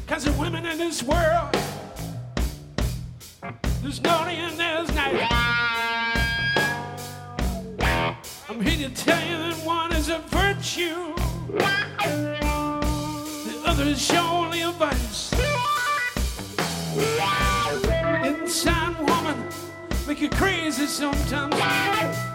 'Cause the women in this world, there's naughty and there's nice. I'm here to tell you that one is a virtue, the other is surely a vice. Inside woman make you crazy sometimes.